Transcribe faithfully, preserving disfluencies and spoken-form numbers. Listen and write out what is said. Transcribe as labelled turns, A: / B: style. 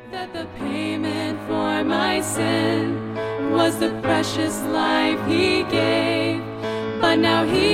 A: That the payment for my sin was the precious life he gave, but now he